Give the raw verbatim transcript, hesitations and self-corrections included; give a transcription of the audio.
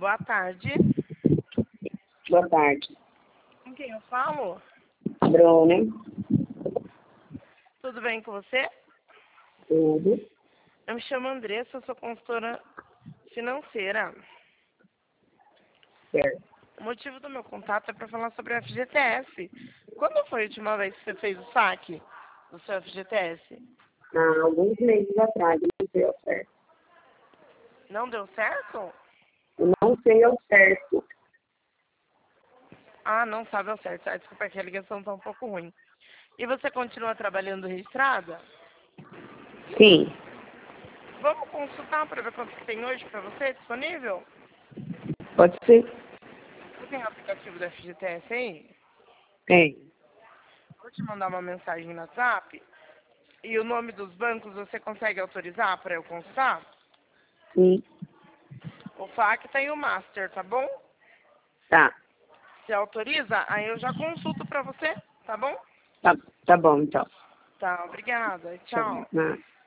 boa tarde. Boa tarde. Com quem eu falo? Bruna. Tudo bem com você? Tudo. Eu me chamo Andressa, sou consultora financeira. Certo. O motivo do meu contato é para falar sobre o F G T S. Quando foi a última vez que você fez o saque do seu F G T S? Há alguns meses atrás, não sei ao certo. Não deu certo? Eu não sei ao certo. Ah, não sabe ao certo. Ah, desculpa, que a ligação está um pouco ruim. E você continua trabalhando registrada? Sim. Vamos consultar para ver quanto que tem hoje para você disponível? Pode ser? Você tem o aplicativo do F G T S aí? Tem. Vou te mandar uma mensagem no WhatsApp. E o nome dos bancos você consegue autorizar para eu consultar? Sim. O Facta e o Master, tá bom? Tá. Você autoriza? Aí eu já consulto para você, tá bom? Tá, tá bom, então. Tá, obrigada. Tchau. Tchau. Nada.